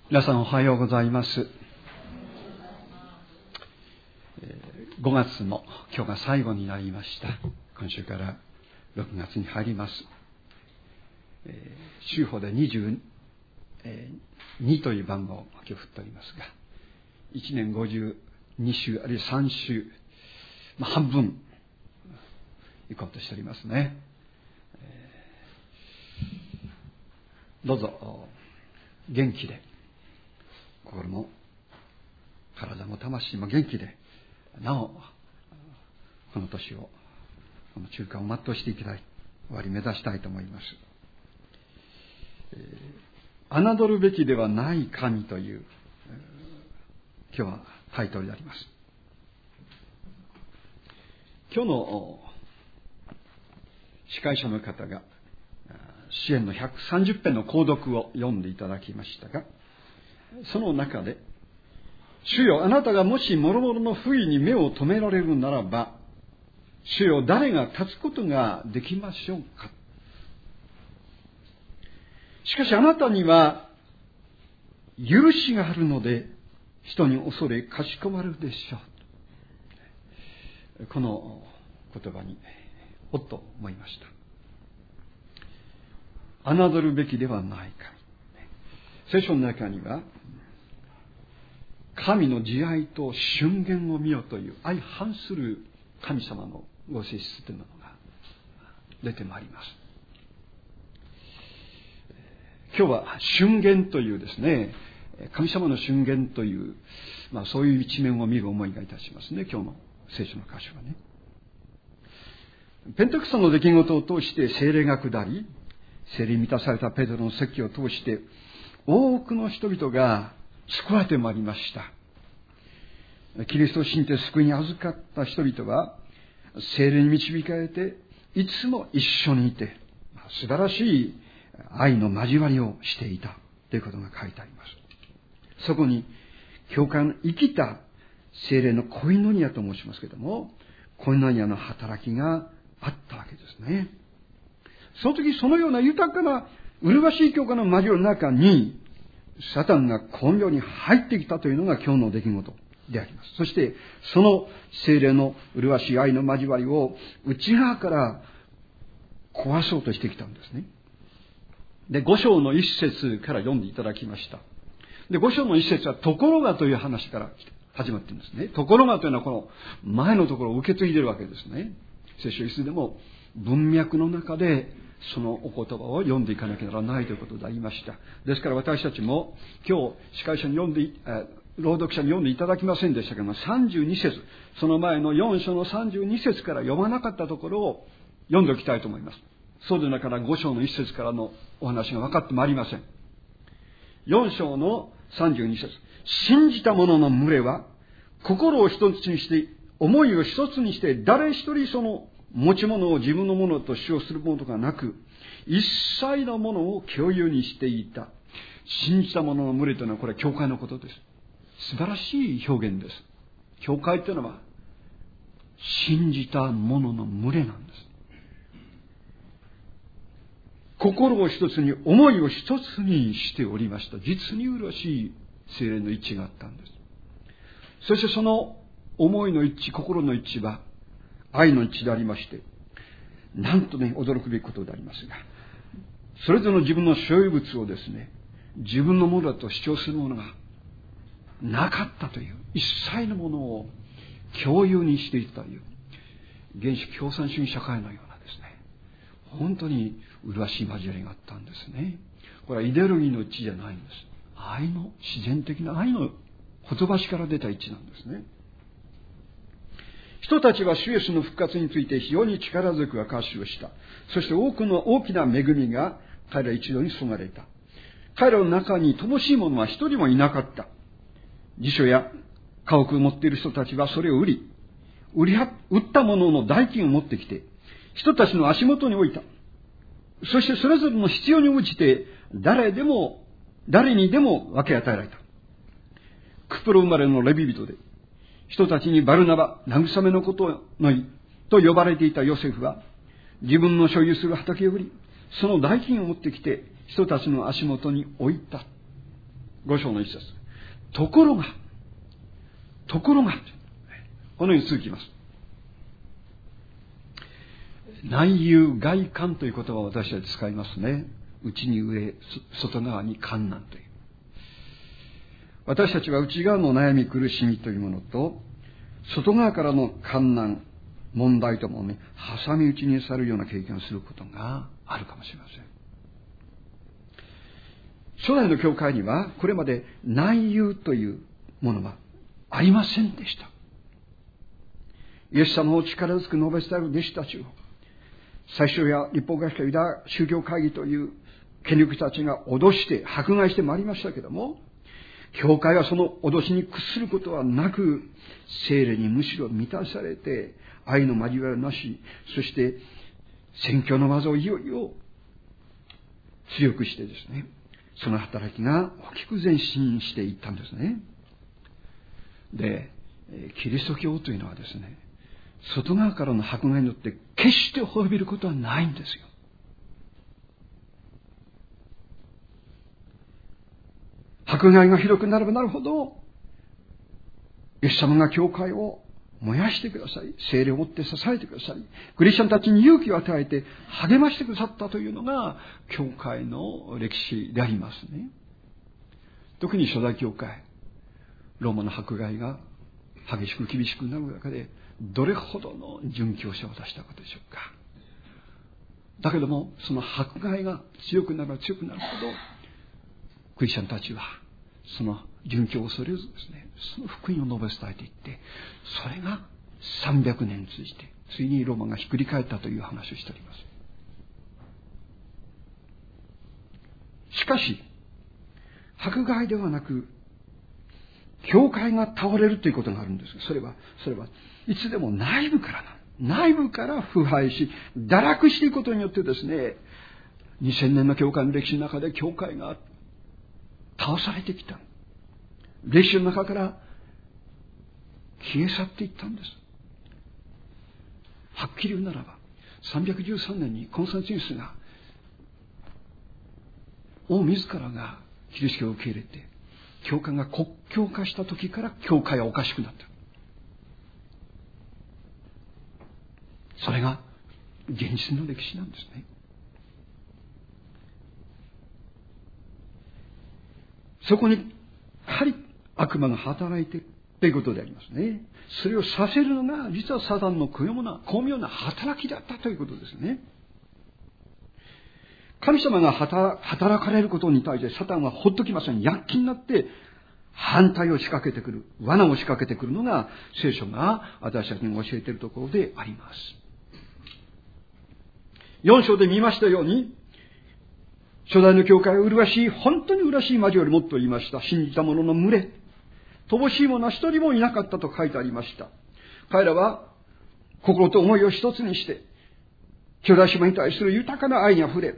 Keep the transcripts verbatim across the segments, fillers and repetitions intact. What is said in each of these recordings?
皆さんおはようございます。ごがつの今日が最後になりました。今週からろくがつに入ります。週報でにじゅうにという番号を今日振っておりますが、いちねんごじゅうに週あるいはさん週、まあ、半分行こうとしておりますね。どうぞ元気で、心も体も魂も元気で、なおこの年を、この中間を全うしていきたい、終わり目指したいと思います。えー、侮るべきではない神という、えー、今日はタイトルであります。今日の司会者の方が詩篇のひゃくさんじゅっぺんの購読を読んでいただきましたが、その中で、主よ、あなたがもし諸々の不意に目を留められるならば、主よ、誰が立つことができましょうか。しかしあなたには許しがあるので、人に恐れかしこまるでしょう。この言葉におっと思いました。侮るべきではないか。聖書の中には、神の慈愛と俊言を見よという相反する神様のご性質というものが出てまいります。今日は俊言というですね、神様の俊言という、まあ、そういう一面を見る思いがいたしますね。今日の聖書の箇所はね。ペンテコステの出来事を通して聖霊が下り、聖霊に満たされたペテロの説教を通して多くの人々が救われてまいりました。キリストを信じて救いに預かった人々は聖霊に導かれていつも一緒にいて素晴らしい愛の交わりをしていたということが書いてあります。そこに教会の生きた聖霊のコイノニアと申しますけれども、コイノニアの働きがあったわけですね。その時そのような豊かな麗しい教会の交わりの中にサタンが巧妙に入ってきたというのが今日の出来事であります。そしてその聖霊の麗しい愛の交わりを内側から壊そうとしてきたんですね。で、五章の一節から読んでいただきました。で、五章の一節はところがという話から始まっているんですね。ところがというのはこの前のところを受け継いでいるわけですね。聖書いつでも文脈の中でそのお言葉を読んでいかなきゃならないということでありました。ですから私たちも今日司会者に読んで、朗読者に読んでいただきませんでしたけども、さんじゅうに節、その前のよん章のさんじゅうに節から読まなかったところを読んでおきたいと思います。そうでなからご章のいち節からのお話が分かってもありません。よん章のさんじゅうに節、信じた者の群れは心を一つにして、思いを一つにして、誰一人その持ち物を自分のものと主張するものがなく、一切のものを共有にしていた。信じた者の群れというのはこれは教会のことです。素晴らしい表現です。教会というのは信じた者の群れなんです。心を一つに、思いを一つにしておりました。実に麗しい聖霊の一致があったんです。そしてその思いの一致、心の一致は愛の一致でありまして、なんとね、驚くべきことでありますが、それぞれの自分の所有物をですね、自分のものだと主張するものがなかったという、一切のものを共有にしていたという、原始共産主義社会のようなですね、本当に麗しい交わりがあったんですね。これはイデオロギーの一致じゃないんです。愛の、自然的な愛のほとばしから出た一致なんですね。人たちは主イエスの復活について非常に力強く証しをした。そして多くの大きな恵みが彼ら一度に注がれた。彼らの中に乏しい者は一人もいなかった。辞書や家屋を持っている人たちはそれを売り、売りは、売ったものの代金を持ってきて、人たちの足元に置いた。そしてそれぞれの必要に応じて誰でも、誰にでも分け与えられた。クプロ生まれのレビ人で、人たちにバルナバ、慰めのことのいと呼ばれていたヨセフは、自分の所有する畑を売り、その代金を持ってきて人たちの足元に置いた。 ご章の一節。ところが、ところが、このように続きます。内憂外患という言葉を私たち使いますね。内に上、外側に患難という。私たちは内側の悩み苦しみというものと、外側からの患難、問題ともね、挟み撃ちにされるような経験をすることがあるかもしれません。初代の教会にはこれまで内憂というものはありませんでした。イエス様を力強く述べ伝える弟子たちを、最初や立法学者ユダ宗教会議という権力たちが脅して迫害してまいりましたけども、教会はその脅しに屈することはなく、聖霊にむしろ満たされて、愛の交わりなし、そして宣教の技をいよいよ強くしてですね、その働きが大きく前進していったんですね。で、キリスト教というのはですね、外側からの迫害によって決して滅びることはないんですよ。迫害がひどくなればなるほど、イエス様が教会を燃やしてください。聖霊を持って支えてください。クリスチャンたちに勇気を与えて励ましてくださったというのが教会の歴史でありますね。特に初代教会、ローマの迫害が激しく厳しくなる中で、どれほどの殉教者を出したことでしょうか。だけども、その迫害が強くなれば強くなるほど、クリスチャンたちはその殉教を恐れずですね、その福音を述べ伝えていって、それがさんびゃくねん通じてついにローマがひっくり返ったという話をしております。しかし迫害ではなく、教会が倒れるということがあるんです。それはそれはいつでも内部からな内部から腐敗し堕落していくことによってですね、にせんねんの教会の歴史の中で教会が倒されてきた。歴史の中から消え去っていったんです。はっきり言うならば、さんびゃくじゅうさんねんにコンスタンティヌスが王自らがキリスト教を受け入れて教会が国教化した時から教会はおかしくなった。それが現実の歴史なんですね。そこにやはり悪魔が働いているということでありますね。それをさせるのが実はサタンの巧妙な巧妙な働きだったということですね。神様が働かれることに対してサタンはほっときません。躍起になって反対を仕掛けてくる、罠を仕掛けてくるのが聖書が私たちに教えているところであります。よん章で見ましたように、初代の教会は麗しい、本当に麗しい交わりもっと言いました。信じた者の群れ、乏しい者は一人もいなかったと書いてありました。彼らは心と思いを一つにして、兄弟姉妹に対する豊かな愛にあふれ、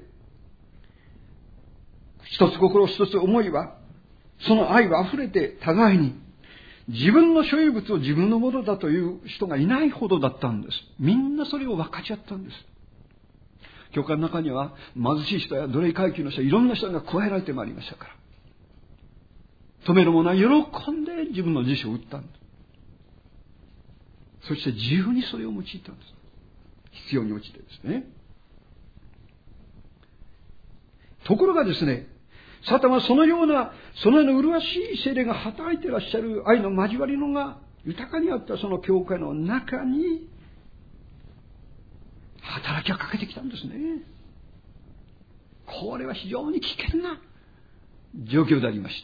一つ心一つ思いは、その愛はあふれて互いに自分の所有物を自分のものだという人がいないほどだったんです。みんなそれを分かち合ったんです。教会の中には貧しい人や奴隷階級の人、いろんな人が加えられてまいりましたから、止める者は喜んで自分の辞書を売ったんです。そして自由にそれを用いたんです。必要に応じてですね。ところがですね、サタンはそのような、そのような麗しい聖霊が働いていらっしゃる愛の交わりのが豊かにあったその教会の中に働きをかけてきたんですね。これは非常に危険な状況でありました。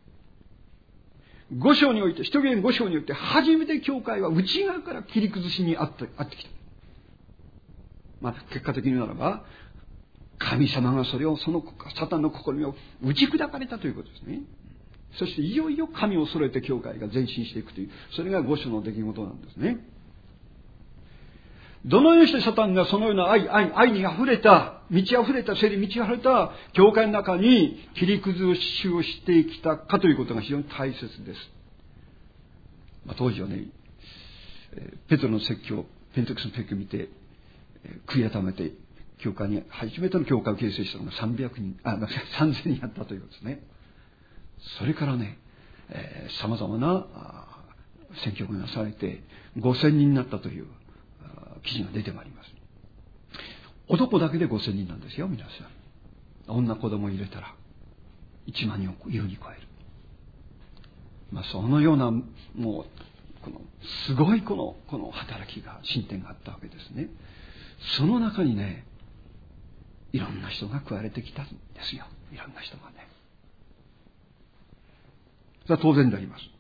五章において、使徒行伝五章において初めて教会は内側から切り崩しにあってあってきた。まあ結果的に言うならば、神様がそれを、そのサタンの試みを打ち砕かれたということですね。そしていよいよ神を揃えて教会が前進していくという、それが五章の出来事なんですね。どのようにしてサタンがそのような愛、愛、愛に溢れた、満ち溢れた、聖霊に満ち溢れた教会の中に切り崩しをしてきたかということが非常に大切です。まあ、当時はね、ペテロの説教、ペンテコステの説教を見て、悔い改めて、教会に、初めての教会を形成したのがさんびゃくにん、あ、さんぜんにんあったということですね。 それからね、えー、様々な宣教がなされてごせんにんになったという記事が出てまいります。男だけでごせんにんなんですよ、皆さん。女子供入れたらいちまんにんを優に超える。まあ、そのようなもうこのすごいこのこの働きが進展があったわけですね。その中にね、いろんな人が加われてきたんですよ。いろんな人がね。それは当然であります。